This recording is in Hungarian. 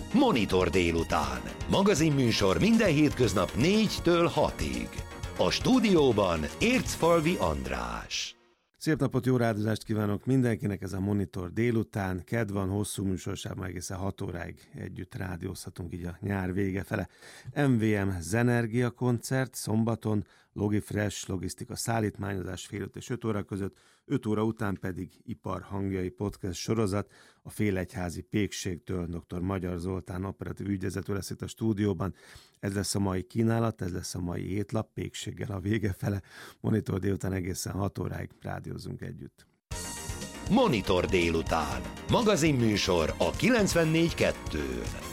Monitor délután. Magazinműsor minden hétköznap 4-től 6-ig. A stúdióban Ércfalvi András. Szép napot, jó rádiózást kívánok mindenkinek, ez a Monitor délután. Kedv van, hosszú műsorságban egészen 6 óráig együtt rádiózhatunk így a nyár vége fele. MVM Zenergia koncert szombaton, Logifresh, logisztika szállítmányozás fél 5 és 5 óra között, 5 óra után pedig ipar hangjai podcast sorozat, a Félegyházi Pékségtől dr. Magyar Zoltán operatív ügyvezető lesz itt a stúdióban. Ez lesz a mai kínálat, ez lesz a mai étlap, pékséggel a vége fele. Monitor délután egészen 6 óráig rádiózunk együtt. Monitor délután. Magazinműsor a 94.2-n.